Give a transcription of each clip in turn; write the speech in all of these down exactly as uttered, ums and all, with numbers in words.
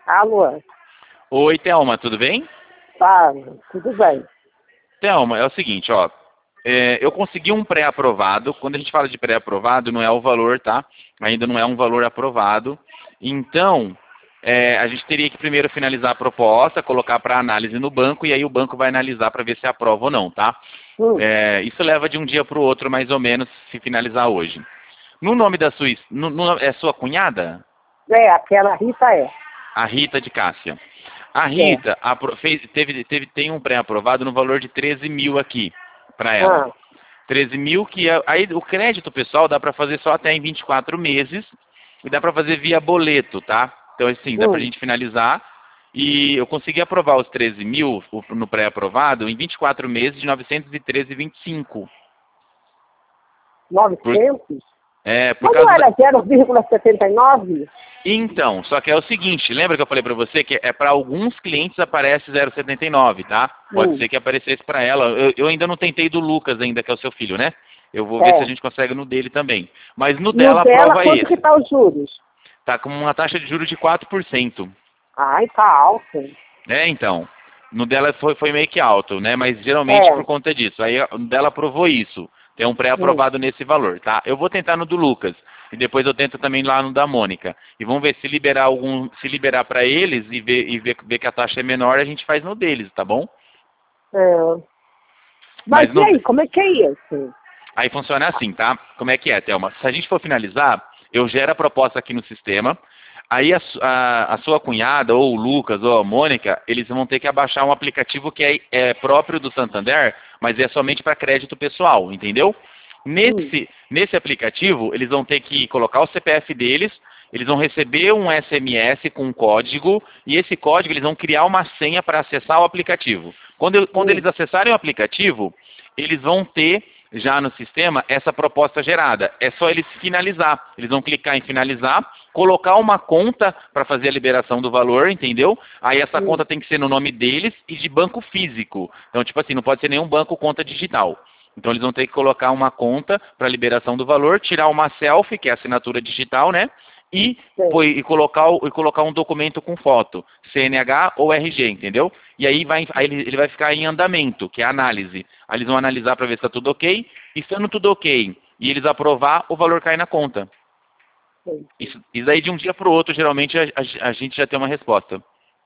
Alô? Oi, Thelma, tudo bem? Tá, tudo bem. Thelma, é o seguinte, ó. É, eu consegui um pré-aprovado. Quando a gente fala de pré-aprovado, não é o valor, tá? Ainda não é um valor aprovado. Então, é, a gente teria que primeiro finalizar a proposta, colocar para análise no banco, e aí o banco vai analisar para ver se aprova ou não, tá? Hum. É, isso leva de um dia para o outro, mais ou menos, se finalizar hoje. No nome da sua... No, no, é sua cunhada? É, aquela Rita é. A Rita de Cássia. A É. Rita apro- fez, teve, teve, tem um pré-aprovado no valor de treze mil aqui para ela. Ah, treze mil que é, aí o crédito pessoal dá para fazer só até em vinte e quatro meses e dá para fazer via boleto, tá? Então assim, dá para a hum. gente finalizar e eu consegui aprovar os treze mil o- no pré-aprovado em vinte e quatro meses de novecentos e treze vírgula vinte e cinco. Por, novecentos? é, por Mas não causa da, era zero vírgula setenta e nove? Então, só que é o seguinte, lembra que eu falei pra você que é para alguns clientes aparece zero vírgula setenta e nove, tá? Pode Hum. ser que aparecesse para ela. Eu, eu ainda não tentei do Lucas ainda, que é o seu filho, né? Eu vou ver se a É. gente consegue no dele também. Mas no No dela dela, aprova quanto que esse. tá os juros? Tá com uma taxa de juros de quatro por cento. Ai, tá alto. É, então. No dela foi, foi meio que alto, né? Mas geralmente É. por conta disso. Aí no dela aprovou isso. Tem um Hum. pré-aprovado nesse valor, tá? Eu vou tentar no do Lucas. E depois eu tento também lá no da Mônica. E vamos ver se liberar algum, se liberar para eles e ver, e ver, ver que a taxa é menor, a gente faz no deles, tá bom? É. Mas Mas e no, aí, como é que é isso? aí funciona assim, tá? Como é que é, Thelma? Se a gente for finalizar, eu gero a proposta aqui no sistema. Aí a, su- a- a sua cunhada, ou o Lucas, ou a Mônica, eles vão ter que abaixar um aplicativo que é, é próprio do Santander, mas é somente para crédito pessoal, entendeu? Hum. Nesse, nesse aplicativo, eles vão ter que colocar o C P F deles, eles vão receber um S M S com um código, e esse código eles vão criar uma senha para acessar o aplicativo. Quando, eu- quando Hum. eles acessarem o aplicativo, eles vão ter já no sistema essa proposta gerada. É só eles finalizar. Eles vão clicar em finalizar, colocar uma conta para fazer a liberação do valor, entendeu? Aí essa Hum. conta tem que ser no nome deles e de banco físico. Então, tipo assim, não pode ser nenhum banco conta digital. Então eles vão ter que colocar uma conta para liberação do valor, tirar uma selfie, que é a assinatura digital, né? E, Sim. pô, e, colocar, o- e colocar um documento com foto, C N H ou R G, entendeu? E aí, vai, aí ele, ele vai ficar em andamento, que é a análise. Aí eles vão analisar para ver se está tudo ok. E estando tudo ok, e eles aprovar, o valor cai na conta. Sim. Isso, isso daí de um dia para o outro, geralmente, a, a- a gente já tem uma resposta.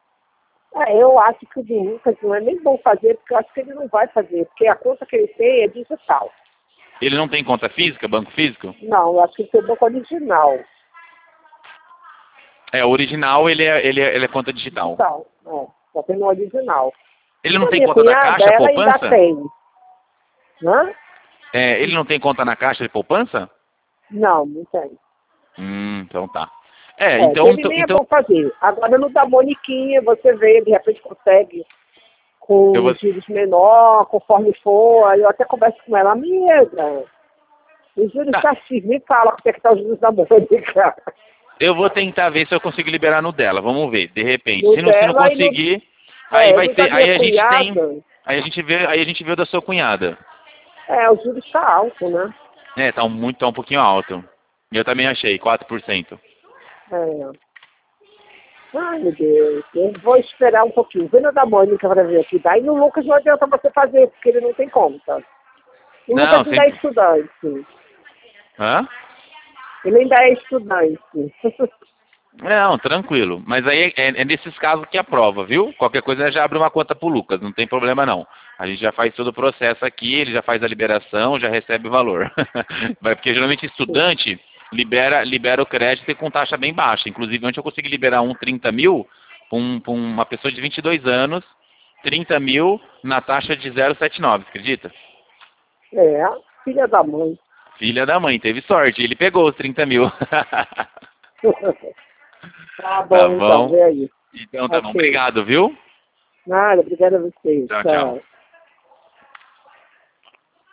É, eu acho que o do Lucas não é nem bom fazer, porque eu acho que ele não vai fazer, porque a conta que ele tem é digital. Ele não tem conta física, banco físico? Não, eu acho que ele tem banco original. É, o original, ele é, ele é, ele é conta digital. Digital, é. Só tem no original. Ele E não a tem minha conta da cunhada, Caixa, ela ainda poupança? tem. Hã? É, ele não tem conta na Caixa de poupança? Não, não tem. Hum, então tá. É, É, então, ele então, nem é então bom fazer. Agora no da Moniquinha, você vê, de repente consegue eu com vou, os juros menor, conforme for, aí eu até converso com ela, amiga, os juros tá, tá X, me fala como é que tá os juros da Mônica. eu vou tentar ver se eu consigo liberar no dela, vamos ver, de repente. No Se não, se não dela e no, conseguir, aí é, vai no da ter, minha aí a gente tem, cunhada, aí a gente vê, aí a gente vê o da sua cunhada. é, os juros tá alto, né? É, tá um, muito, tá um pouquinho alto. Eu também achei, quatro por cento. É. Ai, meu Deus, eu vou esperar um pouquinho. Vem no da Mônica para ver aqui. Daí no Lucas não adianta você fazer, porque ele não tem conta. O Não, Lucas ainda é sempre... estudante. Hã? Ele ainda é estudante. Não, tranquilo. Mas aí é, é nesses casos que aprova, viu? Qualquer coisa já abre uma conta pro Lucas, não tem problema não. A gente já faz todo o processo aqui, ele já faz a liberação, já recebe o valor. Vai, porque geralmente estudante libera, libera o crédito e com taxa bem baixa. Inclusive ontem eu consegui liberar um trinta mil para um, pra uma pessoa de vinte e dois anos, trinta mil na taxa de zero vírgula setenta e nove, acredita? É, filha da mãe. Filha da mãe, teve sorte, ele pegou os trinta mil. Tá Tá bom, então, bom? vem aí. Então tá bom, Ok. obrigado, viu? Nada, obrigada a vocês. Tchau, tchau. Tchau.